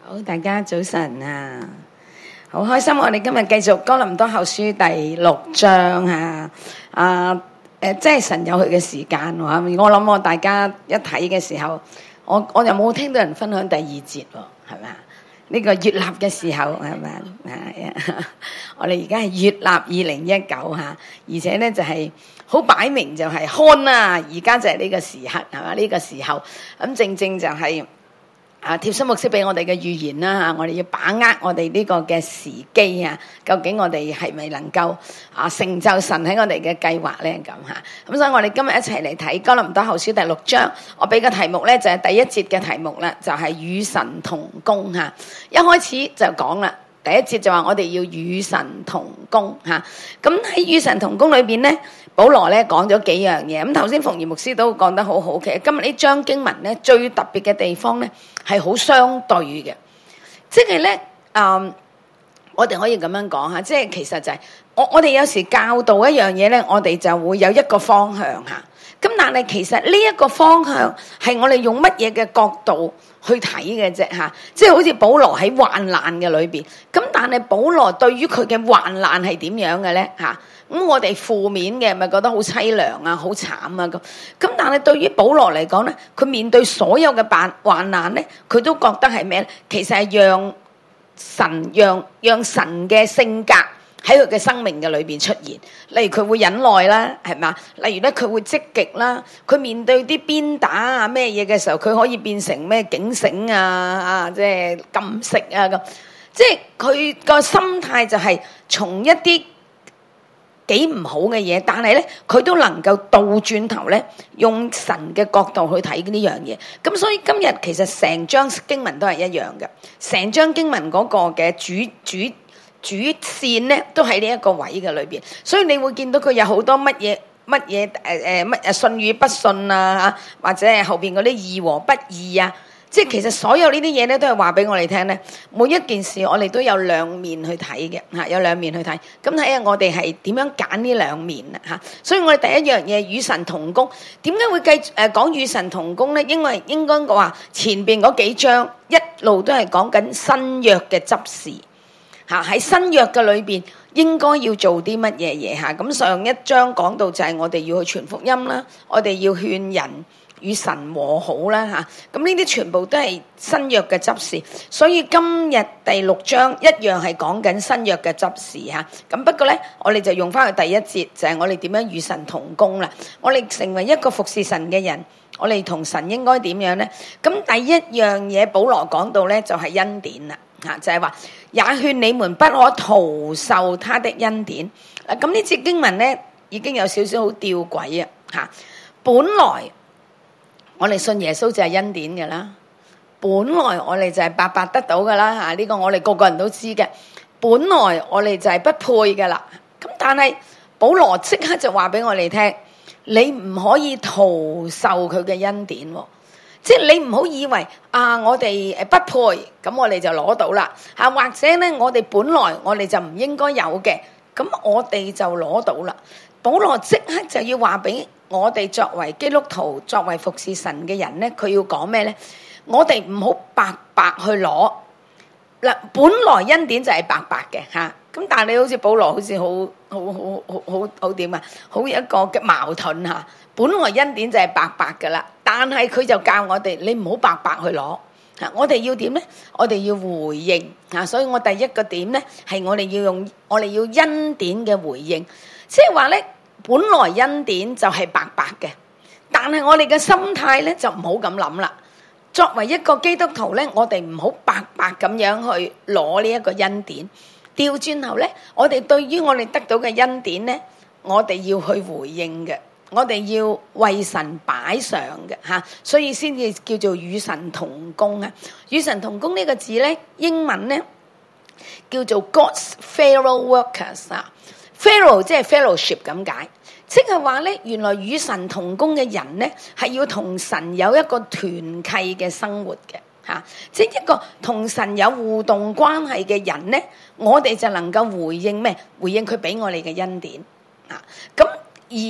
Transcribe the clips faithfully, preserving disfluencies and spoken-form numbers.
好，大家早晨啊！好開心，我哋今日繼續哥林多後書第六章啊！啊誒、呃，即係神有佢嘅時間喎。我諗我大家一睇嘅時候，我我又冇聽到人分享第二節喎，係咪啊？呢、這個悅納嘅時候係咪啊？係啊！我哋而家係悅納二零一九嚇，而且咧就係、是、好擺明就係看啊！而家就係呢個時刻係嘛？呢、這個時候咁正正就係、是。啊！貼心牧師俾我哋嘅預言啦嚇，我哋要把握我哋呢個嘅時機啊，究竟我哋係咪能夠啊成就神喺我哋嘅計劃咧？咁嚇，咁所以我哋今日一齊嚟睇哥林多後書第六章。我俾個題目咧就係第一節嘅題目啦，就係與神同工嚇。一開始就講啦，第一節就話我哋要與神同工嚇。咁喺與神同工裏邊咧，保羅咧講咗幾樣嘢。咁頭先馮賢牧師都講得好好。其實今日呢章經文咧最特別嘅地方咧係好相對嘅，即係咧，嗯，我哋可以咁樣講吓，即係其實就係、是、我我哋有時教導一樣嘢咧，我哋就會有一個方向吓。咁但係其實呢一個方向係我哋用乜嘢嘅角度去睇嘅啫吓，即係好似保羅喺患難嘅裏邊，咁但係保羅對於佢嘅患難係點樣嘅咧吓？咁我哋負面嘅咪覺得好淒涼啊，好慘啊咁。咁但係對於保羅嚟講咧，佢面對所有嘅患患難咧，佢都覺得係咩咧？其實係讓神讓讓神嘅性格喺佢嘅生命嘅裏邊出現。例如佢會忍耐啦，係嘛？例如咧佢會積極啦。佢面對啲鞭打啊咩嘢嘅時候，佢可以變成咩警醒啊啊，即係禁食啊咁。即係佢個心態就係從一啲幾唔好嘅嘢，但係咧佢都能夠倒轉頭咧，用神嘅角度去睇呢樣嘢。咁所以今日其實成章經文都係一樣嘅，成章經文嗰個嘅主主主線咧都喺呢一個位嘅裏邊。所以你會見到佢有好多乜嘢乜嘢誒誒乜誒信與不信啊，或者係後邊嗰啲義和不義啊。即係其實所有呢啲嘢咧，都係話俾我哋聽咧。每一件事我哋都有兩面去睇嘅嚇，有兩面去睇。咁睇下我哋係點樣揀呢兩面啊嚇。所以我哋第一樣嘢與神同工，點解會繼誒、呃、講與神同工咧？因為應該話前邊嗰幾章一路都係講緊新約嘅執事嚇，喺新約嘅裏邊應該要做啲乜嘢嘢嚇。咁上一章講到就係我哋要去傳福音啦，我哋要勸人與神和好啦吓，咁呢啲全部都係新約嘅執事，所以今日第六章一樣係講緊新約嘅執事吓。咁不過咧，我哋就用翻去第一節，就係我哋點樣與神同工啦。我哋成為一個服侍神嘅人，我哋同神應該點樣咧？咁第一樣嘢，保羅講到咧就係恩典啦吓，就係話也勸你們不可徒受他的恩典。嗱，咁呢節經文咧已經有少少好吊詭啊吓，本來我哋信耶穌就係恩典嘅啦，本來我哋就係白白得到嘅啦嚇，呢個我哋個個人都知嘅。本來我哋就係不配嘅啦，咁但係保羅即刻就話俾我哋聽，你唔可以徒受佢嘅恩典喎，即係你唔好以為啊，我哋誒不配，咁我哋就攞到啦嚇，或者咧我哋本來我哋就唔應該有嘅，咁我哋就攞到啦。保羅即刻就要話俾我哋作為基督徒、作為服侍神嘅人咧，佢要講咩咧？我哋唔好白白去攞嗱，本來恩典就係白白嘅嚇，咁但係你好似保羅好似好好好好好好點啊？好一個嘅矛盾嚇，本來恩典就係白白噶啦，但係佢就教我哋，你唔好白白去攞嚇，我哋要點咧？我哋要回應嚇，所以我第一個點咧係我哋要用我哋要恩典嘅回應。即係話咧，本來恩典就係白白嘅，但係我哋嘅心態咧就唔好咁諗啦。作為一個基督徒咧，我哋唔好白白咁樣去攞呢一個恩典。調轉頭咧，我哋對於我哋得到嘅恩典咧，我哋要去回應嘅，我哋要為神擺上嘅嚇，所以先至叫做與神同工啊。與神同工呢個字咧，英文咧叫做 God's fellow workers 啊。Fellow 即係 fellowship 咁解，即係話咧，原來與神同工嘅人咧，係要同神有一個團契嘅生活嘅嚇、啊，即係一個同神有互動關係嘅人咧，我哋就能夠回應咩？回應佢俾我哋嘅恩典啊！咁而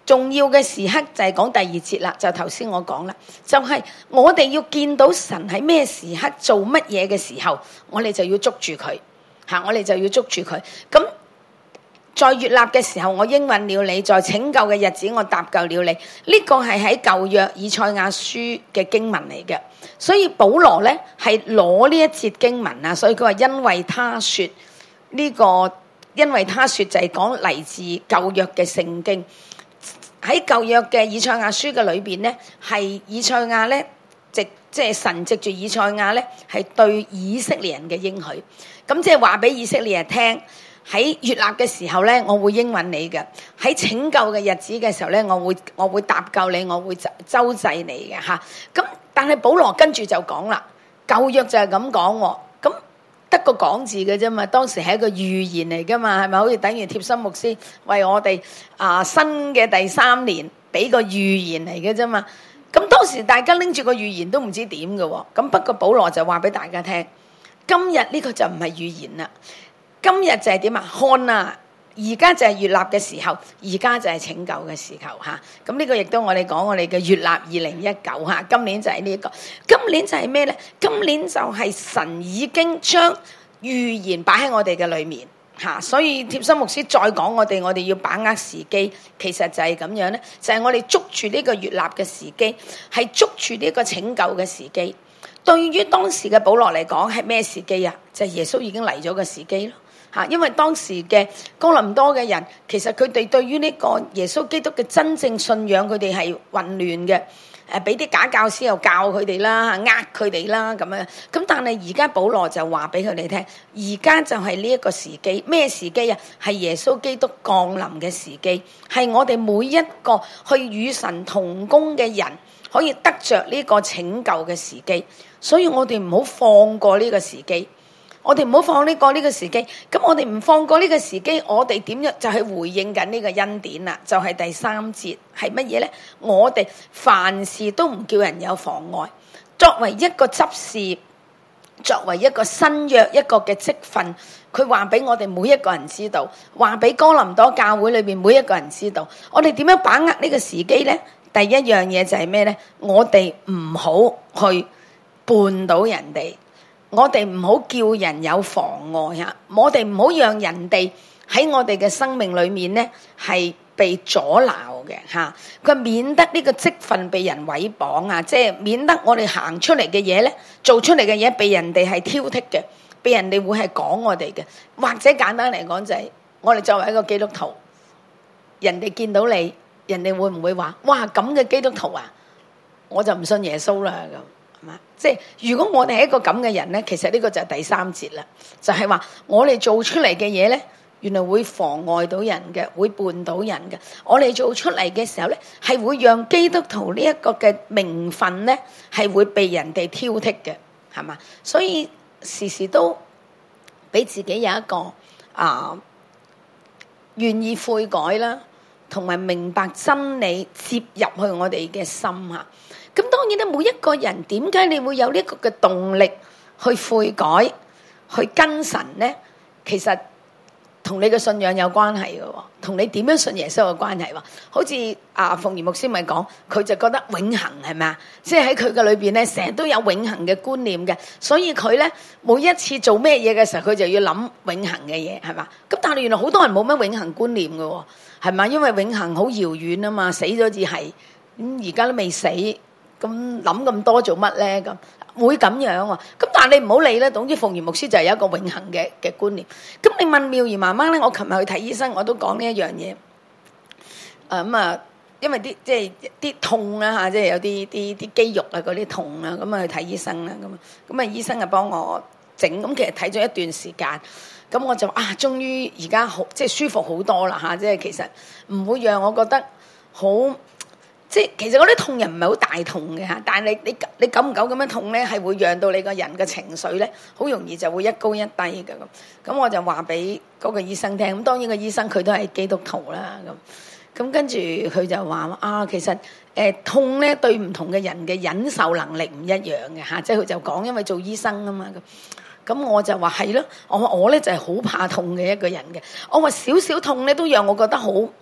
重要嘅時刻就係講第二節啦，就頭先我講啦，就係、是、我哋要見到神喺咩時刻做乜嘢嘅時候，我哋就要捉住佢吓，我哋就要捉住佢。咁在悅納嘅時候，我應允了你；在拯救嘅日子，我搭救了你。呢、這個係喺舊約以賽亞書嘅經文嚟嘅，所以保羅咧係攞呢一節經文啊，所以佢話因為他說呢、這個，因為他說就係講嚟自舊約嘅聖經。喺舊約嘅以賽亞書嘅裏邊咧，係以賽亞咧，即即係神藉住以賽亞咧，係對以色列人嘅應許。咁即係話俾以色列人聽，喺悅納嘅時候咧，我會應允你嘅；喺拯救嘅日子嘅時候咧，我會我會搭救你，我會周濟你嘅嚇。咁但係保羅跟住就講啦，舊約就係咁講喎，咁。一個講字嘅啫嘛，當時係一個預言嚟噶嘛，係咪好似等於貼心牧師為我哋啊、呃、新嘅第三年俾個預言嚟嘅啫嘛？咁當時大家拎住個預言都唔知點嘅喎，咁不過保羅就話俾大家聽，今日呢個就唔係預言啦，今日就係點啊？看啊！而家就係悅納嘅時候，而家就係拯救嘅時候嚇。咁、啊、呢個亦都我哋講我哋嘅悅納二零一九嚇。今年就係呢、這個，今年就係咩咧？今年就係神已經將預言擺喺我哋嘅裏面嚇、啊。所以貼心牧師再講我哋，我哋要把握時機，其實就係咁樣咧，就係、是、我哋捉住呢個悅納嘅時機，係捉住呢個拯救嘅時機。對於當時嘅保羅嚟講係咩時機啊？就係、是、耶穌已經嚟咗嘅時機咯。因為當時嘅哥林多嘅人，其實佢哋對於呢個耶穌基督嘅真正信仰，佢哋係混亂嘅，誒俾啲假教師又教佢哋啦，呃佢哋啦咁樣。咁但係而家保羅就話俾佢哋聽，而家就係呢一個時機，咩時機啊？係耶穌基督降臨嘅時機，係我哋每一個去與神同工嘅人可以得着呢個拯救嘅時機。所以我哋唔好放過呢個時機。我哋唔好放呢個呢個時機，咁我哋唔放過呢個時機，我哋點樣就係回應緊呢個恩典啦？就係第三節係乜嘢咧？我哋凡事都唔叫人有妨礙。作為一個執事，作為一個新約一個嘅職分，佢話俾我哋每一個人知道，話俾哥林多教會裏邊每一個人知道，我哋點樣把握呢個時機咧？第一樣嘢就係咩咧？我哋唔好去絆倒人哋。我哋唔好叫人有妨礙啊！我哋唔好讓人哋喺我哋嘅生命裏面咧係被阻撓嘅嚇。佢免得呢個職分被人毀謗啊，即係免得我哋行出嚟嘅嘢咧，做出嚟嘅嘢被人哋係挑剔嘅，被人哋會係講我哋嘅。或者簡單嚟講就係我哋作為一個基督徒，人哋見到你，人哋會唔會話：哇咁嘅基督徒啊，我就唔信耶穌啦咁。即係如果我哋係一個咁嘅人咧，其實呢個就係第三節啦，就係話我哋做出嚟嘅嘢咧，原來會妨礙到人嘅，會絆倒人嘅。我哋做出嚟嘅時候咧，係會讓基督徒呢一個嘅名分咧，係會被人哋挑剔嘅，係嘛？所以時時都俾自己有一個啊願意悔改啦，同埋明白真理接入去我哋嘅心啊。咁當然咧，每一個人點解你會有呢個嘅動力去悔改、去跟神咧？其實同你嘅信仰有關係嘅，同你點樣信耶穌有關係喎。好似阿鳳儀牧師咪講，佢就覺得永恆係咪啊？即係喺佢嘅裏邊咧，成日都有永恆嘅觀念嘅，所以佢咧每一次做咩嘢嘅時候，佢就要諗永恆嘅嘢係嘛？咁但係原來好多人冇乜永恆觀念嘅，係嘛？因為永恆好遙遠啊嘛，死咗至係咁，而家都未死。咁諗咁多做乜咧？咁會咁樣喎、啊。咁但係你唔好理咧。總之鳳儀牧師就係有一個永恆嘅嘅觀念。咁你問妙兒媽媽咧，我琴日去睇醫生，我都講呢一樣嘢。誒咁啊，因為啲即係啲痛啦嚇，即係有啲啲啲肌肉啊嗰啲痛啊，咁啊去睇醫生啦。咁啊咁啊，醫生就幫我整。咁其實睇咗一段時間，咁我就啊，終於而家好即係舒服好多啦嚇。即係其實唔會讓我覺得好。即係其實嗰啲痛人唔係好大痛嘅嚇，但係你你你久唔久咁樣痛咧，係會讓到你個人嘅情緒咧，好容易就會一高一低嘅咁。咁我就話俾嗰個醫生聽，咁當然個醫生佢都係基督徒啦咁。咁跟住佢就話啊，其實誒、呃、痛咧對唔同嘅人嘅忍受能力唔一樣嘅嚇，即係佢就講，因為做醫生啊嘛咁。咁我就話係咯，我我咧就係好怕痛嘅一個人嘅。我話少少痛咧都讓我覺得好。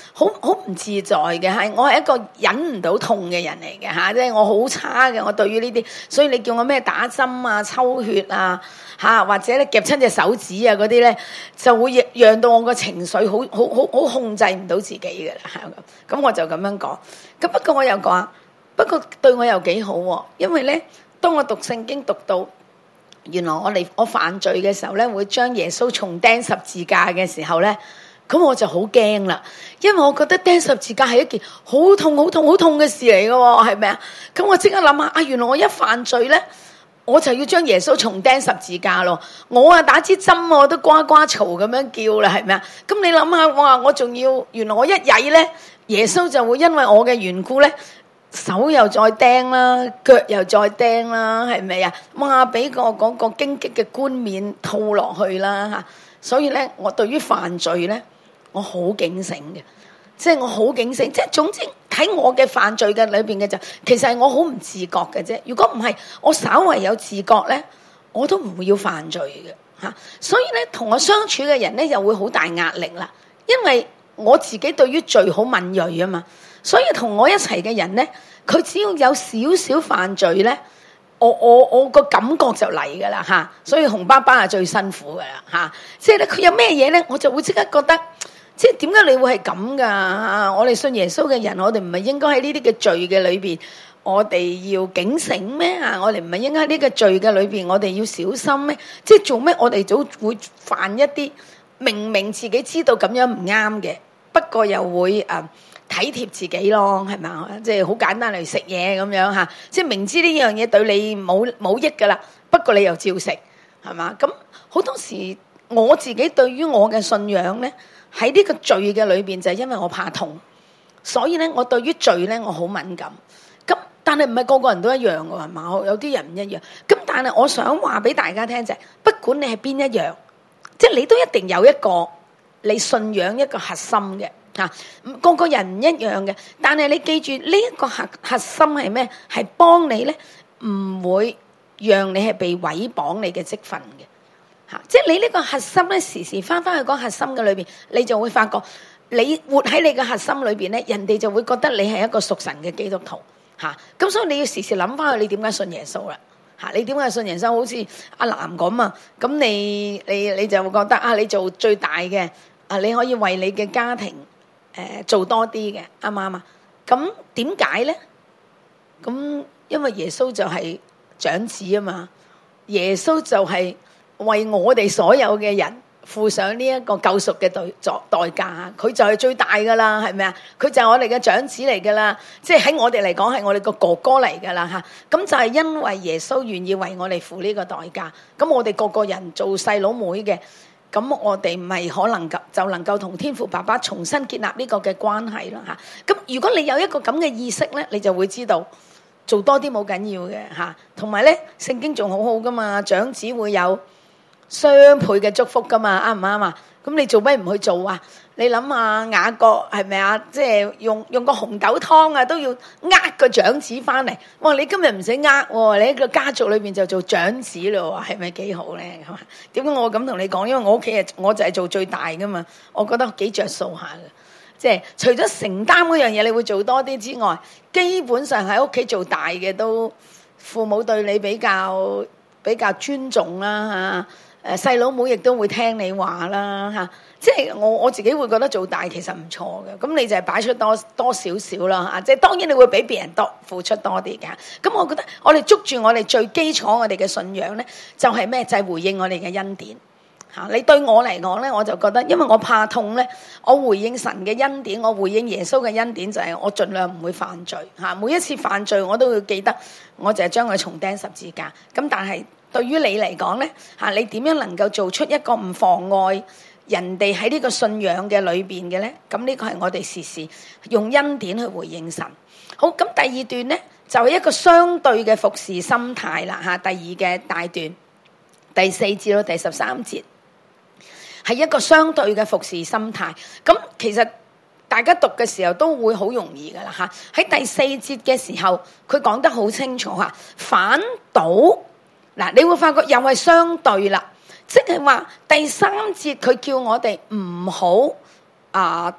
好好唔自在嘅，係我係一個忍唔到痛嘅人嚟嘅嚇，即係我好差嘅，我對於呢啲，所以你叫我咩打針啊、抽血啊嚇，或者咧夾親隻手指啊嗰啲咧，就會讓讓到我個情緒好好好好控制唔到自己嘅啦嚇。咁我就咁樣講。咁不過我又講，不過對我又幾好喎，因為咧，當我讀聖經讀到原來我哋我犯罪嘅時候咧，會將耶穌重釘十字架嘅時候咧。咁我就好驚啦，因為我覺得釘十字架係一件好痛、好痛、好痛嘅事嚟嘅喎，係咪啊？咁我即刻諗下，啊原來我一犯罪咧，我就要將耶穌重釘十字架咯。我啊打支針我都呱呱嘈咁樣叫啦，係咪啊？咁你諗下，哇！我仲要原來我一曳咧，耶穌就會因為我嘅緣故咧，手又再釘啦，腳又再釘啦，係咪啊？哇！俾個嗰個荊棘嘅冠冕套落去啦嚇，所以咧，我對於犯罪咧。我好警醒嘅，即係我好警醒，即係總之喺我嘅犯罪嘅裏邊嘅就，其實係我好唔自覺嘅啫。如果唔係，我稍為有自覺咧，我都唔會要犯罪嘅嚇。所以咧，同我相處嘅人咧，又會好大壓力啦。因為我自己對於罪好敏銳啊嘛，所以同我一齊嘅人咧，佢只要有少少犯罪咧，我我我個感覺就嚟噶啦嚇。所以紅爸爸係最辛苦噶啦嚇，即係咧佢有咩嘢咧，我就會即刻覺得。即係點解你會係咁噶？我哋信耶穌嘅人，我哋唔係應該喺呢啲嘅罪嘅裏邊，我哋要警醒咩啊？我哋唔係應該喺呢個罪嘅裏邊，我哋要小心咩？即係做咩？我哋就會犯一啲明明自己知道咁樣唔啱嘅，不過又會誒、呃、體貼自己咯，係咪啊？即係好簡單嚟食嘢咁樣嚇，即係明知呢樣嘢對你冇冇益噶啦，不過你又照食，係嘛？咁好多時我自己對於我嘅信仰咧。喺呢個罪嘅裏邊就係因為我怕痛，所以咧我對於罪咧我好敏感。咁但係唔係個個人都一樣嘅係嘛？有啲人唔一樣。咁但係我想話俾大家聽就係，不管你係邊一樣，即係你都一定有一個你信仰一個核心嘅嚇。個個人唔一樣嘅，但係你記住呢一個核核心係咩？係幫你咧，唔會讓你係被毀綁你嘅職分嘅。即係你呢個核心咧，時時翻翻去嗰核心嘅裏邊，你就會發覺你活喺你嘅核心裏邊咧，人哋就會覺得你係一個屬神嘅基督徒嚇。咁、啊、所以你要時時諗翻去，你點解信耶穌啦嚇？你點解信耶穌？好似阿南咁啊，咁你你你就會覺得啊，你做最大嘅啊，你可以為你嘅家庭誒、呃、做多啲嘅，啱唔啱啊？咁點解咧？咁因為耶穌就係長子啊嘛，耶穌就係、是。為我哋所有嘅人付上呢一個救贖嘅代作代價，佢就係最大噶啦，係咪啊？佢就係我哋嘅長子嚟噶啦，即係喺我哋嚟講係我哋個哥哥嚟噶啦吓。咁就係因為耶穌願意為我哋付呢個代價，咁我哋個個人做細佬妹嘅，咁我哋咪可能就能夠同天父爸爸重新建立呢個嘅關係咯吓。咁如果你有一個咁嘅意識咧，你就會知道做多啲冇緊要嘅吓，同埋咧聖經仲好好噶嘛，長子會有雙倍嘅祝福噶嘛，啱唔啱啊？咁你做咩唔去做啊？你諗下雅各係咪啊？即係用用個紅豆湯啊，都要呃個長子翻嚟。哇！你今日唔使呃，你喺個家族裏邊就做長子咯，係咪幾好咧？係嘛？點解我咁同你講？因為我屋企啊，我就係做最大噶嘛，我覺得幾着數下嘅。即係除咗承擔嗰樣嘢，你會做多啲之外，基本上喺屋企做大嘅都父母對你比較比較尊重啦嚇。誒細佬妹亦都會聽你話啦嚇，即係我我自己會覺得做大其實唔錯嘅，咁你就係擺出多多少少啦嚇，即係當然你會比別人多付出多啲嘅。咁我覺得我哋捉住我哋最基礎我哋嘅信仰咧，就係咩？就係回應我哋嘅恩典嚇。你對我嚟講咧，我就覺得因為我怕痛咧，我回應神嘅恩典，我回應耶穌嘅恩典就係我盡量唔會犯罪嚇。每一次犯罪我都會記得，我就係將佢重釘十字架。咁但係對於你嚟講咧嚇，你點樣能夠做出一個唔妨礙人哋喺呢個信仰嘅裏邊嘅咧？咁呢個係我哋時時用恩典去回應神。好，咁第二段咧就係一個相對嘅服侍心態啦嚇。第二嘅大段第四節到第十三節係一個相對嘅服侍心態。咁其實大家讀嘅時候都會好容易噶啦嚇。喺第四節嘅時候，佢講得好清楚嚇，反倒。嗱，你會發覺又係相對啦，即係話第三節佢叫我哋唔好啊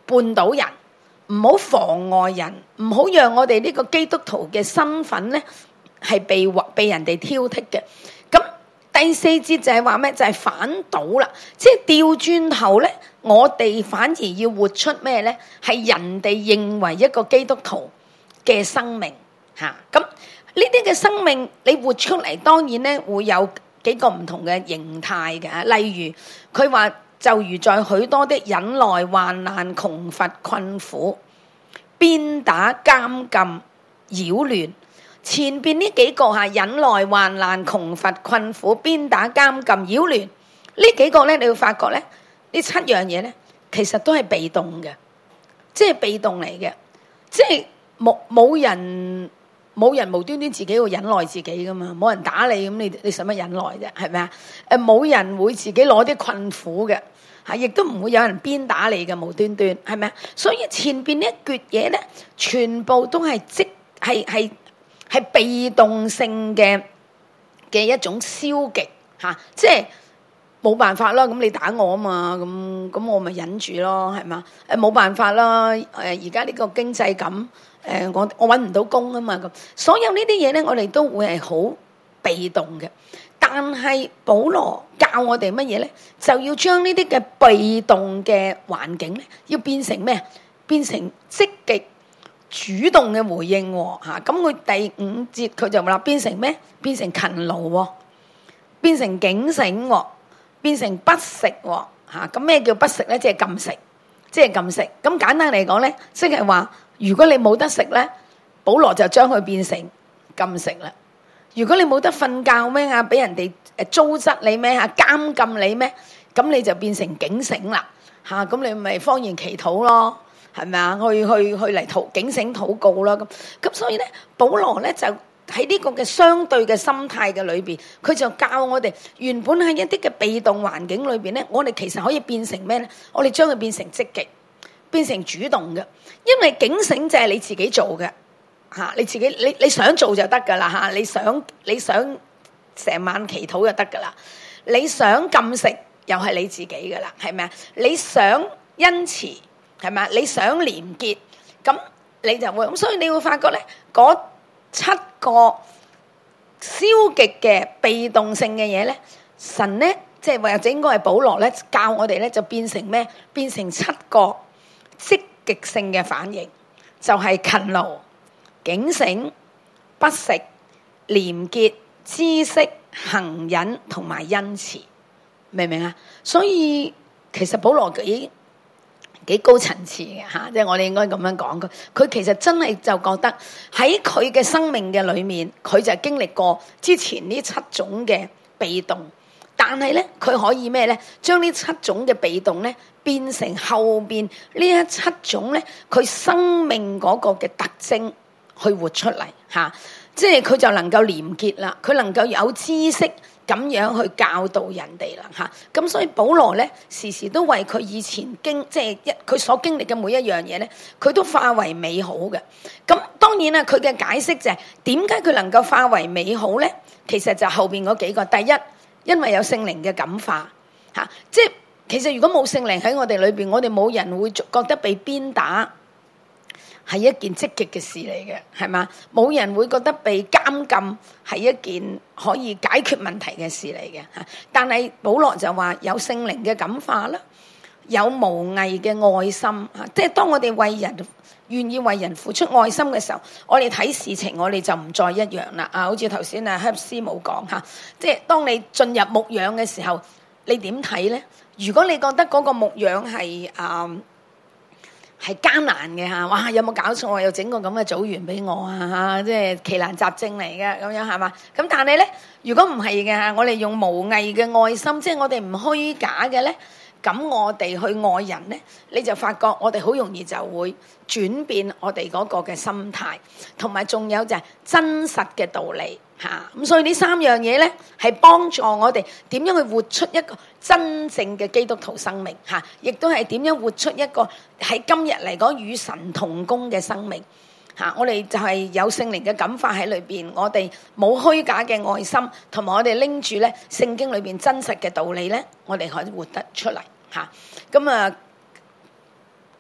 絆倒人，唔好妨礙人，唔好讓我哋呢個基督徒嘅身份咧係被被人哋挑剔嘅。咁第四節就係話咩？就係反倒啦，即係調轉頭咧，我哋反而要活出咩咧？係人哋認為一個基督徒嘅生命嚇。咁呢啲嘅生命你活出嚟，當然咧會有幾個唔同嘅形態嘅。例如佢話就如在許多的忍耐、患難、窮乏、困苦、鞭打、監禁、擾亂。前邊呢幾個嚇，忍耐、患難、窮乏、困苦、鞭打、監禁、擾亂，呢幾個咧，你會發覺咧，呢七樣嘢咧，其實都係被動嘅，即係被動嚟嘅，即係冇冇人冇人無端端自己會忍耐自己噶嘛，冇人打你咁，你你使乜忍耐啫？係咪啊？誒，冇人會自己攞啲困苦嘅嚇，亦都唔會有人鞭打你嘅無端端，係咪啊？所以前邊呢一橛嘢咧，全部都係即係係。係被動性嘅嘅一種消極嚇、啊，即係冇辦法啦。咁你打我啊嘛，咁咁我咪忍住咯，係嘛？誒冇辦法啦。誒而家呢個經濟咁，誒、呃、我我揾唔到工啊嘛。咁所有呢啲嘢咧，我哋都會係好被動嘅。但係保羅教我哋乜嘢咧？就要將呢啲嘅被動嘅環境咧，要變成咩？變成積極主動嘅回應喎嚇，咁佢第五節佢就話變成咩？變成勤勞喎，變成警醒喎，變成不食喎嚇。咁咩叫不食咧？即係禁食，即係禁食。咁簡單嚟講咧，即係話如果你冇得食咧，保羅就將佢變成禁食啦。如果你冇得瞓覺咩啊，俾人哋誒糟質你咩嚇，監禁你咩，咁你就變成警醒啦嚇。咁你咪方言祈禱咯。係咪啊？去去去嚟禱警醒禱告啦咁咁，所以咧，保羅咧就喺呢個嘅相對嘅心態嘅裏邊，佢就教我哋原本喺一啲嘅被動環境裏邊咧，我哋其實可以變成咩咧？我哋將佢變成積極，變成主動嘅，因為警醒就係你自己做嘅嚇、啊，你自己你你想做就得噶啦嚇，你想你想成晚祈禱就得噶啦，你想禁食又係你自己噶啦，係咪啊？你想恩慈。係咪？你想廉潔，咁你就會咁，所以你會發覺咧，嗰七個消極嘅被動性嘅嘢咧，神咧即係或者應該係保羅咧教我哋咧，就變成咩？變成七個積極性嘅反應，就係、是、勤勞、警醒、不食、廉潔、知識、恆忍同埋恩慈，明唔明啊？所以其實保羅幾幾高層次嘅嚇，即係我哋應該咁樣講佢。佢其實真係就覺得喺佢嘅生命嘅裏面，佢就經歷過之前呢七種嘅被動，但係咧佢可以咩咧？將呢七種嘅被動咧變成後邊呢一七種咧，佢生命嗰個嘅特徵去活出嚟嚇，即係佢就能夠廉潔啦，佢能夠有知識。咁樣去教導人哋啦嚇，咁所以保羅咧時時都為佢以前經即係一佢所經歷嘅每一樣嘢咧，佢都化為美好嘅。咁當然啦，佢嘅解釋就係點解佢能夠化為美好咧？其實就後邊嗰幾個，第一，因為有聖靈嘅感化嚇，即係其實如果冇聖靈喺我哋裏邊，我哋冇人會覺得被鞭打係一件積極嘅事嚟嘅，係嘛？冇人會覺得被監禁係一件可以解決問題嘅事嚟嘅嚇。但係保羅就話有聖靈嘅感化啦，有無偽嘅愛心嚇，即係當我哋為人願意為人付出愛心嘅時候，我哋睇事情我哋就唔再一樣啦啊！好似頭先啊黑師母講嚇，即係當你進入牧養嘅時候，你點睇咧？如果你覺得嗰個牧養係啊，呃係艱難嘅嚇，哇！有冇搞錯啊？又整個咁嘅組員俾我啊嚇，即係奇難雜症嚟嘅咁樣係嘛？咁但係咧，如果唔係嘅嚇，我哋用無偽嘅愛心，即係我哋唔虛假嘅咧，咁我哋去愛人咧，你就發覺我哋好容易就會轉變我哋嗰個嘅心態，同埋仲有就係真實嘅道理嚇。咁所以呢三樣嘢咧，係幫助我哋點樣去活出一個真正嘅基督徒生命嚇，亦都係點樣活出一個喺今日嚟講與神同工嘅生命嚇。我哋就係有聖靈嘅感化喺裏邊，我哋冇虛假嘅愛心，同埋我哋拎住咧聖經裏邊真實嘅道理咧，我哋可以活得出嚟嚇。咁啊，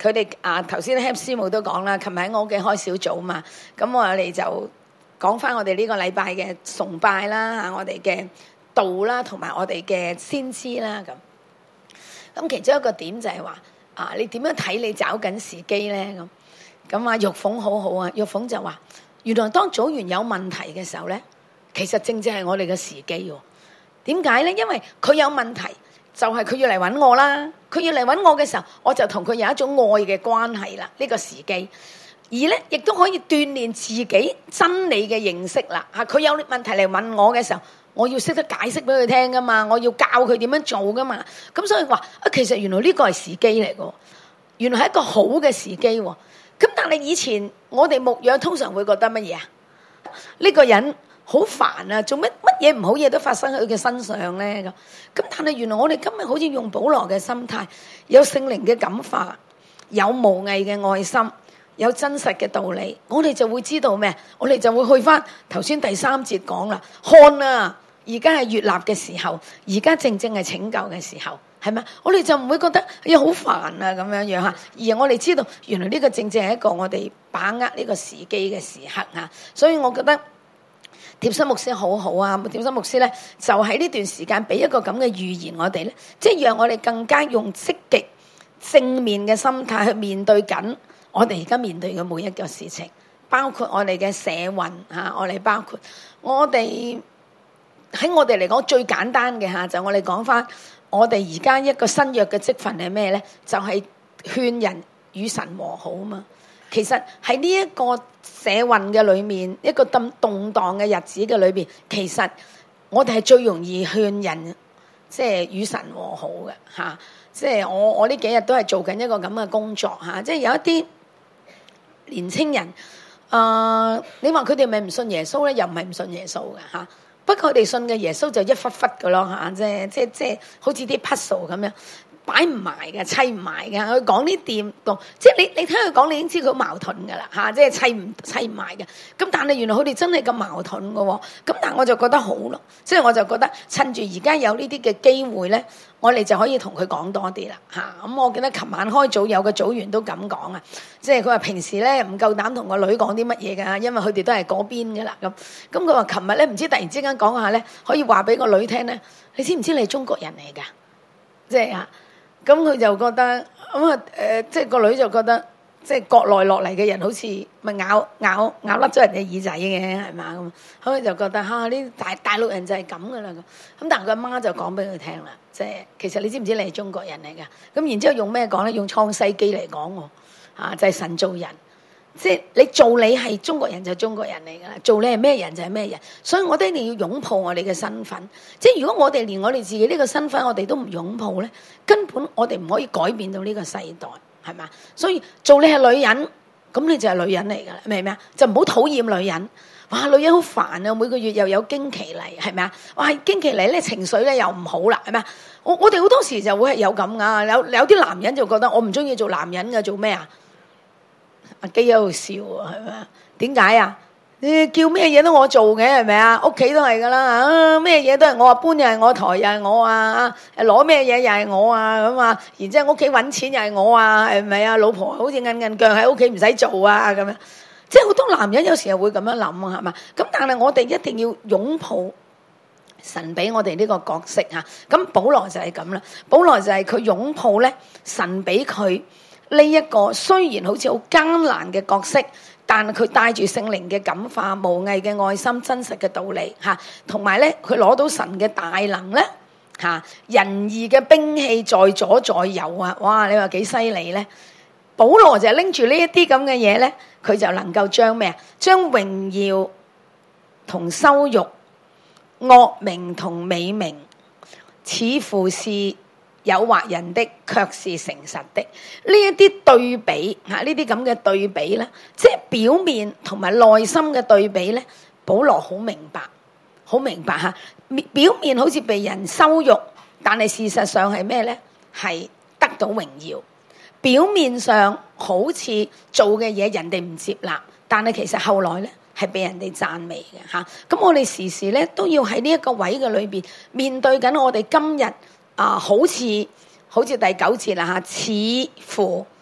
佢哋啊頭先咧師母都講啦，琴日喺我屋企開小組嘛，咁我哋就講翻我哋呢個禮拜嘅崇拜啦，嚇我哋嘅道啦，同埋我哋嘅先知啦咁。咁其中一個點就係話啊，你點樣睇你找緊時機咧？咁咁啊，玉鳳好好啊，玉鳳就話原來當組員有問題嘅時候咧，其實正正係我哋嘅時機喎。點解咧？因為佢有問題，就係佢要嚟揾我啦。佢要嚟揾我嘅時候，我就同佢有一種愛嘅關係啦。呢個時機，而咧亦都可以鍛鍊自己真理嘅認識啦。嚇，佢有問題嚟問我嘅時候，我要識得解釋俾佢聽噶嘛，我要教佢點樣做噶嘛。咁所以話啊，其實原來呢個係時機嚟嘅，原來係一個好嘅時機喎。咁但係以前我哋牧養通常會覺得乜嘢啊？呢個人好煩啊！做乜乜嘢唔好嘢都發生喺佢嘅身上咧？咁咁，但係原來我哋今日好似用保羅嘅心態，有聖靈嘅感化，有無偽嘅愛心，有真實嘅道理，我哋就會知道咩？我哋就會去翻頭先第三節講啦，看啊！而家係悅納嘅時候，而家正正係拯救嘅時候，係咪？我哋就唔會覺得哎呀好煩啊咁樣樣嚇，而我哋知道原來呢個正正係一個我哋把握呢個時機嘅時刻嚇，所以我覺得貼心牧師好好啊！貼心牧師咧就喺呢段時間俾一個咁嘅預言我哋咧，即係讓我哋更加用積極正面嘅心態去面對緊我哋而家面對嘅每一個事情，包括我哋嘅社運嚇，我哋包括我哋喺我哋嚟講最簡單嘅嚇，就我哋講翻我哋而家一個新約嘅職分係咩咧？就係勸人與神和好啊嘛。其實喺呢一個社運嘅裏面，一個咁動盪嘅日子嘅裏邊，其實我哋係最容易勸人，即係與神和好嘅嚇。即係我我呢幾日都係做緊一個咁嘅工作嚇。即係有一啲年青人，誒，你話佢哋咪唔信耶穌咧？又唔係唔信耶穌嘅嚇。不過佢哋信嘅耶穌就一忽忽嘅咯嚇，即係即係即係好似啲 puzzle 咁樣。擺唔埋嘅，砌唔埋嘅。佢講啲掂當，即係你你聽佢講，你已經知佢矛盾噶啦嚇，即係砌唔砌唔埋嘅。咁但係原來佢哋真係咁矛盾嘅喎。咁但係我就覺得好咯，即係我就覺得趁住而家有呢啲嘅機會咧，我哋就可以同佢講多啲啦嚇。咁、嗯、我記得琴晚開組有個組員都咁講啊，即係佢話平時咧唔夠膽同個女講啲乜嘢㗎，因為佢哋都係嗰邊嘅啦咁。咁佢話琴日咧唔知突然之間講下咧，可以話俾個女聽咧，你知唔知你係中國人嚟㗎？即係啊。咁佢就覺得咁啊誒，即係個女就覺得，即係國內落嚟嘅人好似咪咬咬咬甩咗人嘅耳仔嘅係嘛咁，咁佢就覺得嚇呢啲大大陸人就係咁噶啦咁。咁但係佢阿媽就講俾佢聽啦，即係其實你知唔知你係中國人嚟㗎？咁然之後用咩講咧？用創世記嚟講喎嚇，就係神造人。即係你做你係中國人就係中國人嚟㗎啦，做你係咩人就係咩人，所以我哋一定要擁抱我哋嘅身份。即係如果我哋連我哋自己呢個身份我哋都唔擁抱咧，根本我哋唔可以改變到呢個世代，係嘛？所以做你係女人，咁你就係女人嚟㗎啦，明唔明啊？就唔好討厭女人。哇，女人好煩啊！每個月又有經期嚟，係咪啊？哇，經期嚟咧情緒咧又唔好啦，係咪啊？我我哋好多時就會係有咁㗎，有有啲男人就覺得我唔中意做男人㗎，做咩啊？阿基喺度笑喎，係咪啊？點解啊？你叫咩嘢都我做嘅，係咪啊？屋企都係噶啦，啊咩嘢都係我啊，搬又係我，抬又係我啊，誒攞咩嘢又係我啊咁啊，然之後屋企揾錢又係我啊，係咪啊？老婆好似韌韌腳喺屋企唔使做啊咁樣，即係好多男人有時候會咁樣諗啊，係嘛？咁但係我哋一定要擁抱神俾我哋呢個角色嚇。咁保羅就係咁啦，保羅就係佢擁抱咧神俾佢。呢一個雖然好似好艱難嘅角色，但係佢帶住聖靈嘅感化、無偽嘅愛心、真實嘅道理嚇，同埋咧佢攞到神嘅大能咧嚇，仁義嘅兵器在左在右啊！哇，你話幾犀利咧？保羅就係拎住呢一啲咁嘅嘢咧，佢就能夠將咩啊？將榮耀同羞辱、惡名同美名，似乎是誘惑人的，卻是誠實的。呢一啲對比嚇，呢啲咁嘅對比咧，即係表面同埋內心嘅對比咧。保羅好明白，好明白嚇。表面好似被人羞辱，但係事實上係咩咧？係得到榮耀。表面上好似做嘅嘢人哋唔接納，但係其實後來咧係俾人哋讚美嘅嚇。咁我哋時時咧都要喺呢一個位嘅裏邊面對緊我哋今日。啊，好似好似第九節啦嚇，似乎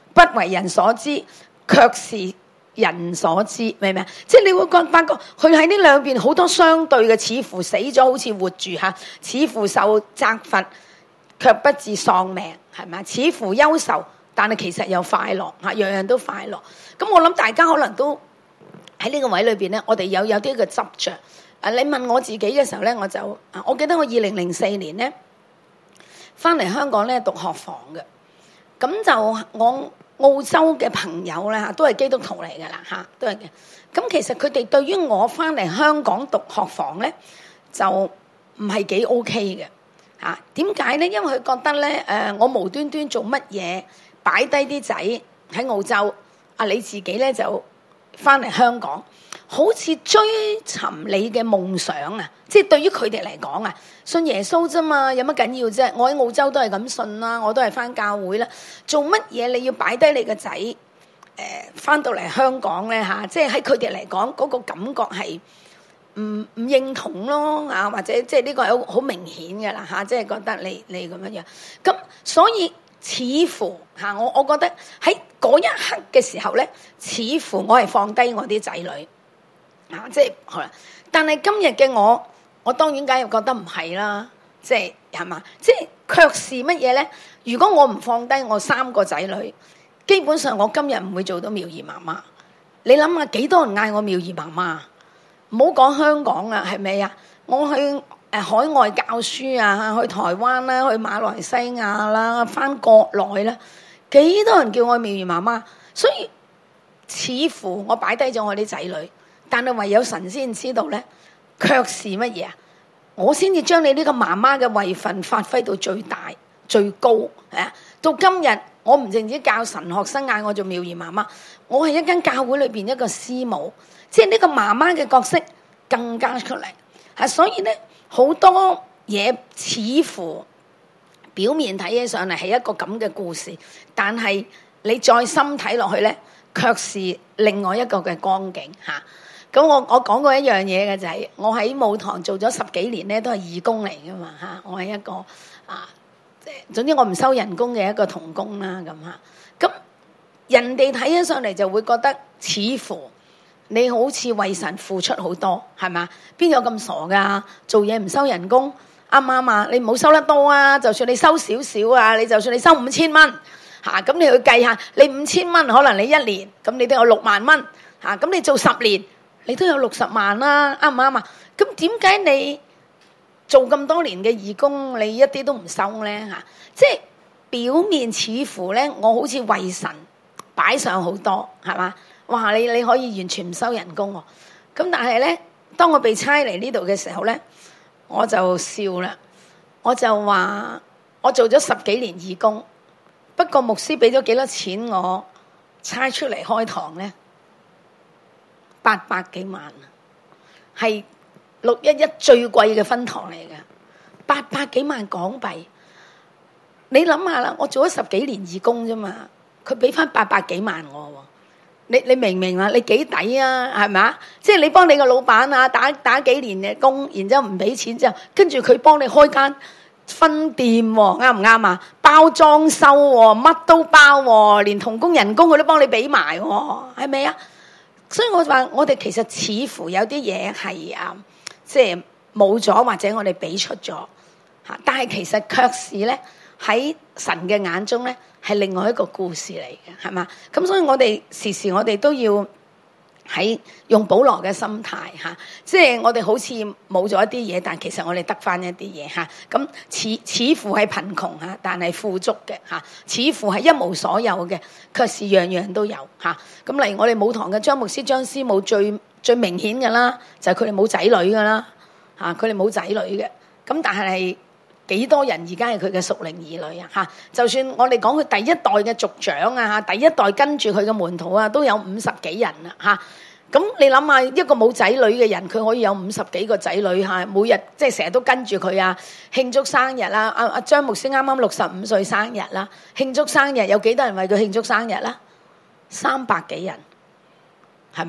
不為人所知，卻是人所知，明唔明啊？即係你會覺發覺佢喺呢兩邊好多相對嘅，似乎死咗好似活住嚇，似乎受責罰卻不致喪命，係咪？似乎憂愁，但係其實又快樂嚇，樣樣都快樂。咁我諗大家可能都喺呢個位裏邊咧，我哋有有啲嘅執着。啊，你問我自己嘅時候咧，我就啊，我記得我二零零四年咧翻嚟香港咧讀學房嘅，咁就我。澳洲嘅朋友咧嚇，都係基督徒嚟㗎啦嚇，都係嘅。咁其實佢哋對於我翻嚟香港讀學房咧，就唔係幾 OK 嘅嚇。點解咧？因為佢覺得咧，誒我無端端做乜嘢擺低啲仔喺澳洲，啊你自己咧就翻嚟香港，好似追尋你嘅夢想啊！即係對於佢哋嚟講啊，信耶穌啫嘛，有乜緊要啫？我喺澳洲都係咁信啦，我都係翻教會啦。做乜嘢你要擺低你個仔？誒、呃，翻到嚟香港咧嚇、啊，即係喺佢哋嚟講嗰個感覺係唔唔認同咯啊，或者即係呢個係好明顯嘅啦嚇，即係覺得你你咁樣樣。咁所以似乎嚇、啊、我我覺得喺嗰一刻嘅時候咧，似乎我係放低我啲仔女啊，即係好啦。但係今日嘅我。我當然梗係覺得唔係啦，即係係嘛，即係卻是乜嘢咧？如果我唔放低我三個仔女，基本上我今日唔會做到妙兒媽媽。你諗下幾多人嗌我妙兒媽媽？唔好講香港啊，係咪啊？我去誒海外教書啊，去台灣啦，去馬來西亞啦，返國內啦，幾多人叫我妙兒媽媽？所以似乎我擺低咗我啲仔女，但係唯有神先知道咧。卻是乜嘢啊？我先至將你呢個媽媽嘅位份發揮到最大最高，係啊！到今日我唔淨止教神學生嗌我做妙兒媽媽，我係一間教會裏邊一個師母，即係呢個媽媽嘅角色更加出嚟。係所以咧，好多嘢似乎表面睇起上嚟係一個咁嘅故事，但係你再深睇落去咧，卻是另外一個嘅光景嚇。咁我我講過一樣嘢嘅就係、是、我喺舞堂做咗十幾年咧，都係義工嚟噶嘛嚇，我係一個啊，即係總之我唔收人工嘅一個童工啦咁嚇。咁人哋睇起上嚟就會覺得似乎你好似為神付出好多，係嘛？邊有咁傻噶？做嘢唔收人工啱唔啱啊？你唔好收得多啊！就算你收少少啊，你就算你收五千蚊嚇，咁、啊、你去計下，你五千蚊可能你一年咁你都有六萬蚊嚇，咁、啊、你做十年。你都有六十萬啦，啱唔啱啊？咁點解你做咁多年嘅義工，你一啲都唔收咧嚇？即係表面似乎咧，我好似為神擺上好多，係嘛？哇！你你可以完全唔收人工喎。咁但係咧，當我被差嚟呢度嘅時候咧，我就笑啦。我就話我做咗十幾年義工，不過牧師俾咗幾多錢我差出嚟開堂咧？八百幾萬啊，係六一一最貴嘅分堂嚟嘅，八百幾萬港幣。你諗下啦，我做咗十幾年義工啫嘛，佢俾翻八百幾萬我喎。你你明唔明啊？你幾抵啊？係咪啊？即係你幫你個老闆啊打打幾年嘅工，然之後唔俾錢之後，跟住佢幫你開間分店喎，啱唔啱啊？包裝修喎，乜都包喎，連同工人工佢都幫你俾埋喎，係咪啊？所以我話我哋其實似乎有啲嘢係啊，即係冇咗或者我哋俾出咗嚇，但係其實卻是咧喺神嘅眼中咧係另外一個故事嚟嘅，係嘛？咁所以我哋時時我哋都要喺用保羅嘅心態嚇，即係我哋好似冇咗一啲嘢，但其實我哋得返一啲嘢嚇。咁似似乎係貧窮嚇，但係富足嘅嚇；似乎係一無所有嘅，卻是樣樣都有嚇。咁例如我哋舞堂嘅張牧師、張師母最最明顯嘅啦，就係佢哋冇仔女嘅啦嚇，佢哋冇仔女嘅。咁但係幾多人而家係佢嘅屬靈兒女啊嚇？就算我哋講佢第一代嘅族長啊嚇，第一代跟住佢嘅門徒啊，都有五十幾人啦嚇。咁你諗下，一個冇仔女嘅人，佢可以有五十幾個仔女嚇，每日即係成日都跟住佢啊，慶祝生日啦！阿阿張牧師啱啱六十五歲生日啦，慶祝生日有幾多人為佢慶祝生日啦？三百幾人，係嘛？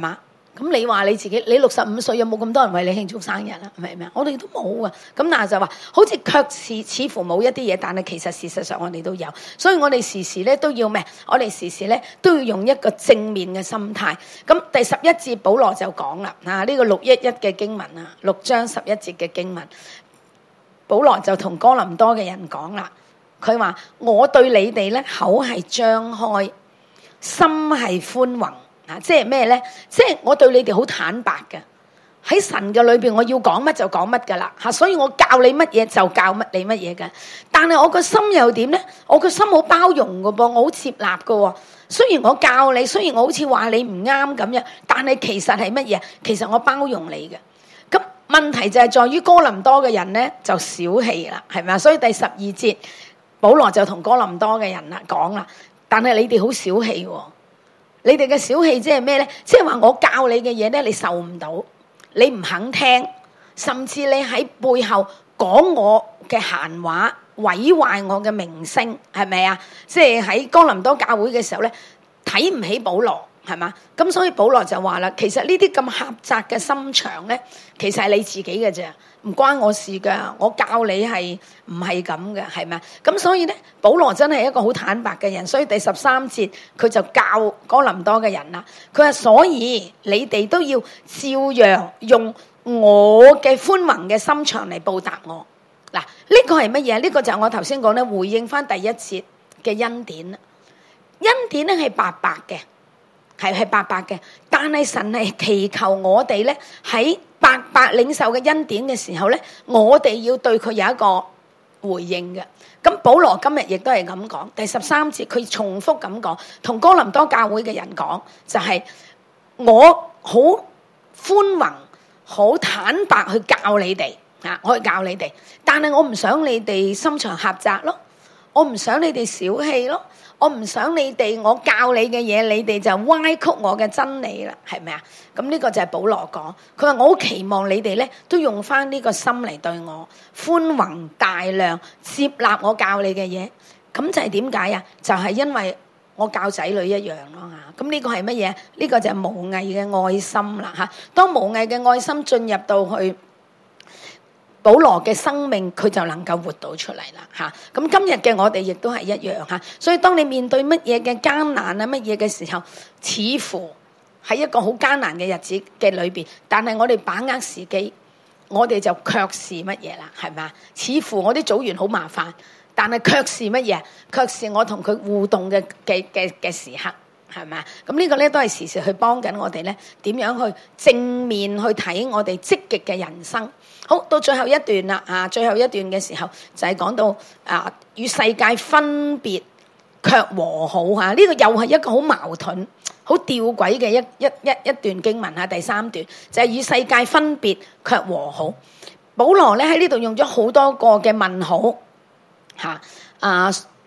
咁你話你自己，你六十五歲有冇咁多人為你慶祝生日啊？係咪咩？我哋都冇啊。咁但係就話，好似卻似似乎冇一啲嘢，但係其實事實上我哋都有。所以我哋時時咧都要咩？我哋時時咧都要用一個正面嘅心態。咁第十一節保羅就講啦，啊呢個六一一嘅經文啊，六章十一節嘅經文，保羅就同哥林多嘅人講啦，佢話我對你哋咧口係張開，心係寬宏。啊、即係咩咧？即係我對你哋好坦白嘅，喺神嘅裏邊，我要講乜就講乜噶啦吓，所以我教你乜嘢就教乜你乜嘢嘅。但係我個心又點咧？我個心好包容噶噃，我好接納噶。雖然我教你，雖然我好似話你唔啱咁樣，但係其實係乜嘢？其實我包容你嘅。咁問題就係在於哥林多嘅人咧就小氣啦，係咪啊？所以第十二節保羅就同哥林多嘅人啦講啦，但係你哋好小氣喎。你哋嘅小氣即係咩咧？即係話我教你嘅嘢咧，你受唔到，你唔肯聽，甚至你喺背後講我嘅閒話，毀壞我嘅名聲，係咪啊？即係喺哥林多教會嘅時候咧，睇唔起保羅，係嘛？咁所以保羅就話啦，其實呢啲咁狹窄嘅心腸咧，其實係你自己嘅啫。唔關我事噶，我教你係唔係咁嘅，係咪？咁所以咧，保羅真係一個好坦白嘅人，所以第十三節佢就教哥林多嘅人啦。佢話：所以你哋都要照樣用我嘅寬宏嘅心腸嚟報答我。嗱，呢個係乜嘢？呢個就係我頭先講咧，回應翻第一節嘅恩典啦。恩典咧係白白嘅，係係白白嘅，但係神係祈求我哋咧喺白白領受嘅恩典嘅時候咧，我哋要對佢有一個回應嘅。咁保羅今日亦都係咁講，第十三節佢重複咁講，同哥林多教會嘅人講，就係、是、我好寬宏、好坦白去教你哋啊，我去教你哋，但係我唔想你哋心腸狹窄咯，我唔想你哋小氣咯。我唔想你哋，我教你嘅嘢，你哋就歪曲我嘅真理啦，係咪啊？咁呢個就係保羅講，佢話我好期望你哋咧都用翻呢個心嚟對我，寬宏大量，接納我教你嘅嘢。咁就係點解啊？就係因為我教仔女一樣咯嚇。咁呢個係乜嘢？呢個就係無偽嘅愛心啦嚇。當無偽嘅愛心進入到去保羅嘅生命，佢就能夠活到出嚟啦嚇。咁今日嘅我哋亦都係一樣嚇。所以當你面對乜嘢嘅艱難啊，乜嘢嘅時候，似乎喺一個好艱難嘅日子嘅裏邊，但係我哋把握時機，我哋就卻是乜嘢啦？係咪啊？似乎我啲組員好麻煩，但係卻是乜嘢？卻是我同佢互動嘅嘅嘅嘅時刻。係咪啊？咁呢個咧都係時時去幫緊我哋咧，點樣去正面去睇我哋積極嘅人生。好，到最後一段啦，啊，最後一段嘅時候就係講到啊，與世界分別卻和好嚇。呢個又係一個好矛盾、好吊詭嘅一一一一段經文嚇。第三段就係與世界分別卻和好。保羅咧喺呢度用咗好多個嘅問號嚇啊。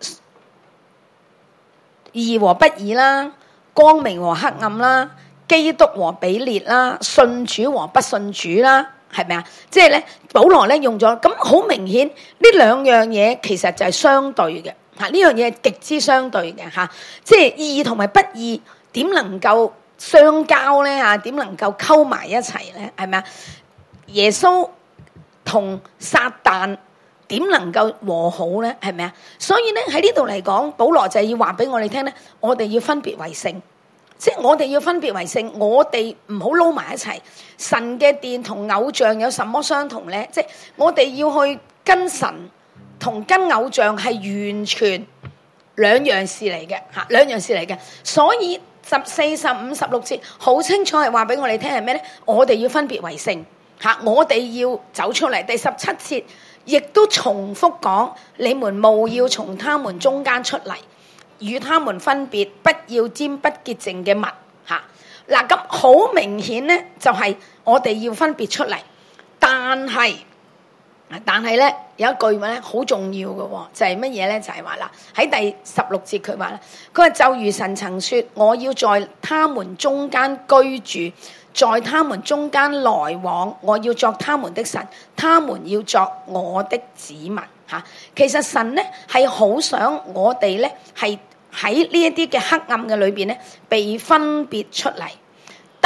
義和不義啦，光明和黑暗啦，基督和比列啦，信主和不信主啦，係咪啊？即係咧，保羅咧用咗咁好明顯，呢兩樣嘢其實就係相對嘅嚇，呢樣嘢係極之相對嘅嚇，即係義同埋不義點能夠相交咧嚇？點能夠溝埋一齊咧？係咪啊？耶穌同撒旦點能夠和好咧？係咪啊？所以咧喺呢度嚟講，保羅就係要話俾我哋聽咧，我哋要分別為聖，即係我哋要分別為聖，我哋唔好撈埋一齊。神嘅殿同偶像有什麼相同咧？即係我哋要去跟神同跟偶像係完全兩樣事嚟嘅嚇，兩樣事嚟嘅。所以十四、十五、十六節好清楚係話俾我哋聽係咩咧？我哋要分別為聖嚇，我哋要走出嚟。第十七節。亦都重複講，你們務要從他們中間出嚟，與他們分別，不要沾不潔淨嘅物嚇。嗱，咁好明顯咧，就係、是、我哋要分別出嚟。但係，但係咧有一句話咧好重要嘅，就係乜嘢咧？就係話啦，喺第十六節佢話啦，佢話就如神曾說，我要在他們中間居住。在他們中間來往，我要作他們的神，他們要作我的子民嚇。其實神咧係好想我哋咧係喺呢一啲嘅黑暗嘅裏邊咧被分別出嚟，但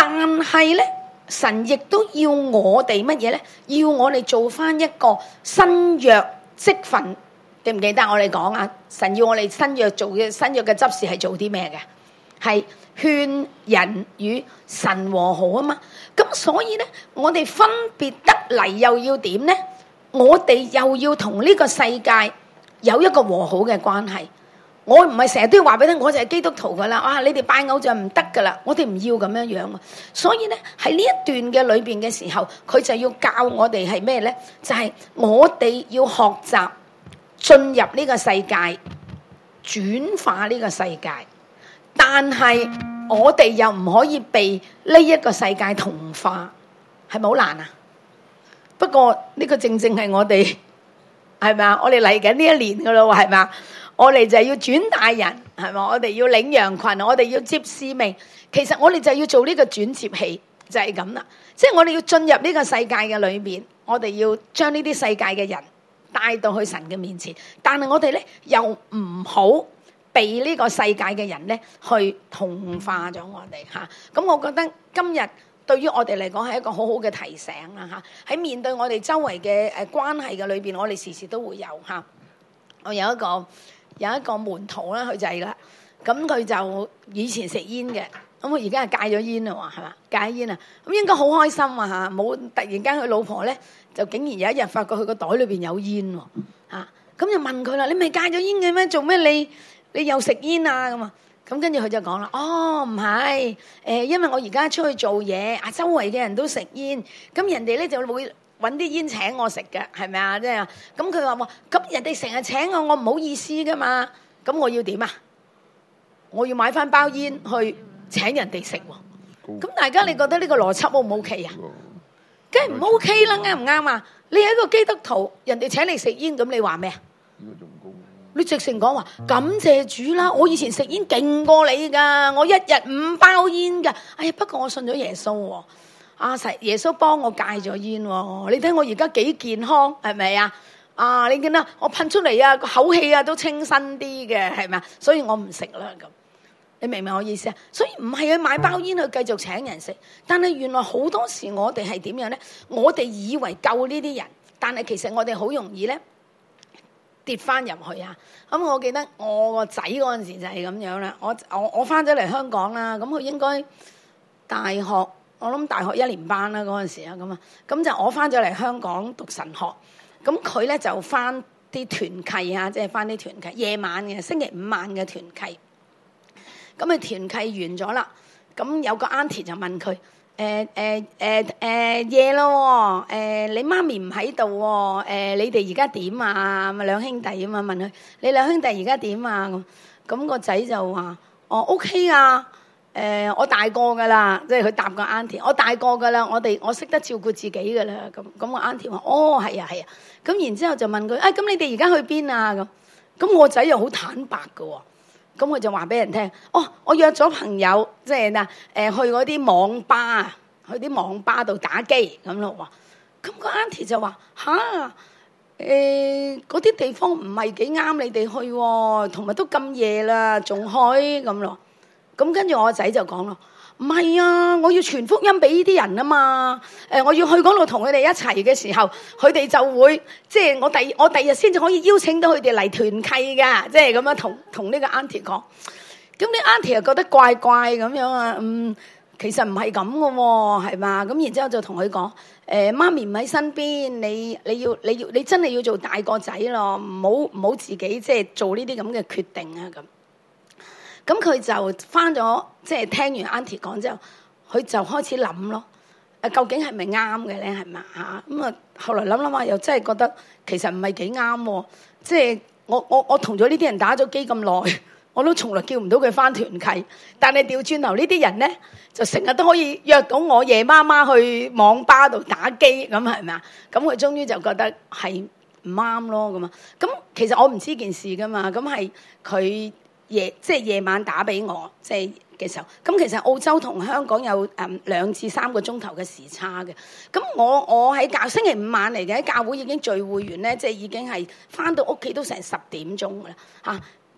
但係咧，神亦都要我哋乜嘢咧？要我哋做翻一個新約職分，記唔記得我哋講啊？神要我哋新約做嘅新約嘅執事係做啲咩嘅？係勸人與神和好啊嘛。咁所以咧，我哋分別得嚟又要點咧？我哋又要同呢個世界有一個和好嘅關係。我唔係成日都要話俾你聽，我就係基督徒噶啦。啊，你哋拜偶像唔得噶啦，我哋唔要咁樣樣啊。所以咧，喺呢一段嘅裏邊嘅時候，佢就要教我哋係咩咧？就係我哋要學習進入呢個世界，轉化呢個世界。但係我哋又唔可以被呢一個世界同化，係咪好難啊？不過呢個正正係我哋係咪啊？我哋嚟緊呢一年噶咯，係咪啊？我哋就要轉大人，係咪？我哋要領羊群，我哋要接使命。其實我哋就要做呢個轉接器，就係咁啦。即係我哋要進入呢個世界嘅裏面，我哋要將呢啲世界嘅人帶到去神嘅面前。但係我哋咧又唔好被呢個世界嘅人咧去同化咗我哋嚇。咁我覺得今日對於我哋嚟講係一個好好嘅提醒啦嚇。喺面對我哋周圍嘅誒關係嘅裏邊，我哋時時都會有嚇。我有一個。有一個門徒啦，佢就係啦，咁佢就以前食煙嘅，咁佢而家係戒咗煙啦喎，係嘛？戒煙啊，咁應該好開心啊嚇！冇突然間佢老婆咧，就竟然有一日發覺佢個袋裏邊有煙喎，嚇！咁就問佢啦：你咪戒咗煙嘅咩？做咩你你又食煙啊？咁啊，咁跟住佢就講啦：哦，唔係，誒，因為我而家出去做嘢，啊，周圍嘅人都食煙，咁人哋咧就會揾啲煙請我食嘅，係咪啊？即係咁佢話喎，咁人哋成日請我，我唔好意思噶嘛。咁我要點啊？我要買翻包煙去請人哋食喎。咁大家你覺得呢個邏輯 O 唔 OK 啊？梗係唔 OK 啦，啱唔啱啊？你係一個基督徒，人哋請你食煙，咁你話咩啊？你直情講話感謝主啦！我以前食煙勁過你噶，我一日五包煙噶。哎呀，不過我信咗耶穌喎。啊！實耶穌幫我戒咗煙喎，你睇我而家幾健康，係咪啊？啊！你見到我噴出嚟啊，個口氣啊都清新啲嘅，係咪啊？所以我唔食啦咁。你明唔明我意思啊？所以唔係去買包煙去繼續請人食，但係原來好多時我哋係點樣咧？我哋以為救呢啲人，但係其實我哋好容易咧跌翻入去啊！咁我記得我個仔嗰陣時就係咁樣啦。我我我翻咗嚟香港啦，咁佢應該大學。我諗大學一年班啦嗰陣時啊，咁啊，咁就我翻咗嚟香港讀神學，咁佢咧就翻啲團契啊，即係翻啲團契，夜晚嘅星期五晚嘅團契。咁啊團契完咗啦，咁有個 auntie 就問佢：誒誒誒誒夜咯，誒你媽咪唔喺度喎，誒你哋而家點啊？咪兩兄弟啊嘛，問佢你兩兄弟而家點啊？咁咁個仔就話：哦 OK 啊。誒、呃，我大個噶啦，即係佢答個 auntie，我大個噶啦，我哋我識得照顧自己噶啦。咁咁個 auntie 話：哦，係啊，係啊。咁然之後就問佢：誒、哎，咁你哋而家去邊啊？咁咁我仔又好坦白噶喎。咁佢就話俾人聽：哦，我約咗朋友，即係嗱，誒，去嗰啲網吧，去啲網吧度打機咁咯。咁個 auntie 就話：吓，誒，嗰啲地方唔係幾啱你哋去喎，同埋都咁夜啦，仲去咁咯。咁跟住我仔就講咯，唔係啊，我要傳福音俾呢啲人啊嘛，誒、呃，我要去嗰度同佢哋一齊嘅時候，佢哋就會即係我第我第日先至可以邀請到佢哋嚟團契噶，即係咁樣同同呢個 auntie 講。咁啲 auntie 又覺得怪怪咁樣啊，嗯，其實唔係咁嘅喎，係嘛？咁然之後就同佢講，誒、呃，媽咪唔喺身邊，你你要你要你真係要做大個仔咯，唔好唔好自己即係做呢啲咁嘅決定啊咁。咁佢就翻咗，即係聽完 auntie 講之後，佢就開始諗咯。誒，究竟係咪啱嘅咧？係咪啊？咁啊，後來諗諗下，又真係覺得其實唔係幾啱喎。即係我我我同咗呢啲人打咗機咁耐，我都從來叫唔到佢翻團契。但係調轉頭呢啲人咧，就成日都可以約到我夜媽媽去網吧度打機，咁係咪啊？咁佢終於就覺得係唔啱咯，咁啊。咁其實我唔知件事噶嘛，咁係佢。夜即係夜晚打俾我，即係嘅時候，咁其實澳洲同香港有誒兩至三個鐘頭嘅時差嘅。咁我我喺教星期五晚嚟嘅，喺教會已經聚會完咧，即係已經係翻到屋企都成十點鐘噶啦嚇。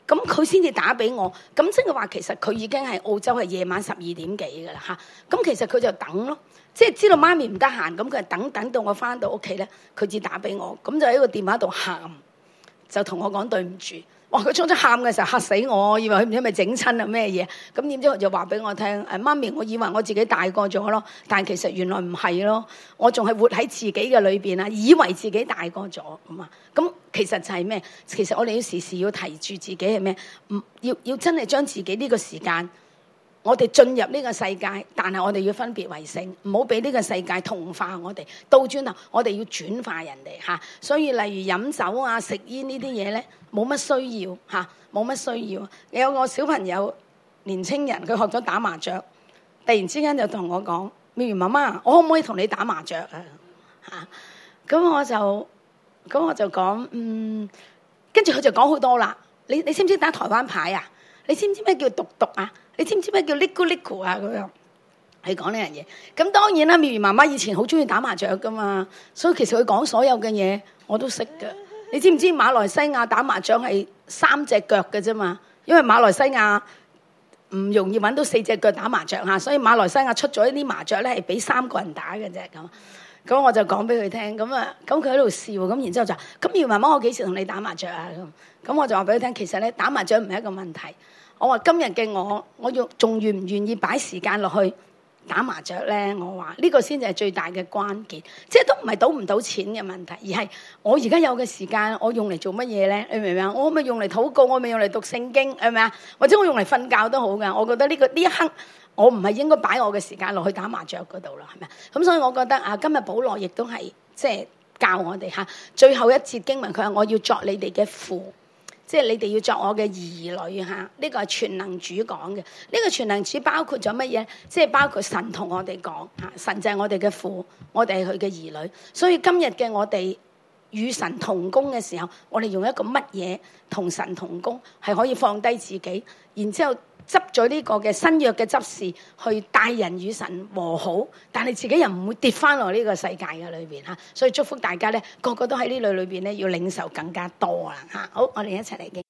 咁佢先至打俾我，咁即係話其實佢已經係澳洲係夜晚十二點幾㗎啦嚇，咁其實佢就等咯，即係知道媽咪唔得閒，咁佢係等等到我翻到屋企咧，佢至打俾我，咁就喺個電話度喊，就同我講對唔住。哇！佢初初喊嘅時候嚇死我，我以為佢唔知係咪整親啊咩嘢，咁點知佢就話俾我聽，誒媽咪，我以為我自己大個咗咯，但係其實原來唔係咯，我仲係活喺自己嘅裏邊啊，以為自己大個咗咁啊，咁其實就係咩？其實我哋要時時要提住自己係咩？唔要要真係將自己呢個時間。我哋進入呢個世界，但係我哋要分別為聖，唔好俾呢個世界同化我哋。倒轉頭，我哋要轉化人哋嚇。所以例如飲酒啊、食煙呢啲嘢咧，冇乜需要嚇，冇乜需要。有個小朋友年青人，佢學咗打麻雀，突然之間就同我講：妙如媽媽，我可唔可以同你打麻雀啊？嚇！咁我就咁我就講嗯，跟住佢就講好多啦。你你識唔識打台灣牌啊？你知唔知咩叫獨獨啊？你知唔知咩叫 liku liku 啊？咁樣係講呢樣嘢。咁當然啦，妙如媽媽以前好中意打麻雀噶嘛，所以其實佢講所有嘅嘢我都識噶。你知唔知馬來西亞打麻雀係三隻腳嘅啫嘛？因為馬來西亞唔容易揾到四隻腳打麻雀嚇，所以馬來西亞出咗一啲麻雀咧係俾三個人打嘅啫咁。咁我就講俾佢聽，咁啊，咁佢喺度笑，咁然之後就咁妙如媽媽，我幾時同你打麻雀啊？咁咁我就話俾佢聽，其實咧打麻雀唔係一個問題。我話今日嘅我，我用仲願唔願意擺時間落去打麻雀咧？我話呢個先至係最大嘅關鍵，即係都唔係賭唔賭錢嘅問題，而係我而家有嘅時間，我用嚟做乜嘢咧？你明唔明啊？我咪用嚟禱告，我咪用嚟讀聖經，係咪啊？或者我用嚟瞓覺都好㗎。我覺得呢個呢一刻，我唔係應該擺我嘅時間落去打麻雀嗰度啦，係咪啊？咁所以我覺得啊，今日保羅亦都係即係教我哋嚇，最後一節經文佢話：我要作你哋嘅父。即係你哋要作我嘅兒女嚇，呢個係全能主講嘅。呢個全能主包括咗乜嘢？即係包括神同我哋講嚇，神就係我哋嘅父，我哋係佢嘅兒女。所以今日嘅我哋與神同工嘅時候，我哋用一個乜嘢同神同工，係可以放低自己，然之後執咗呢個嘅新約嘅執事去帶人與神和好，但係自己又唔會跌翻落呢個世界嘅裏邊嚇。所以祝福大家咧，個個都喺呢類裏邊咧要領受更加多啦嚇。好，我哋一齊嚟嘅。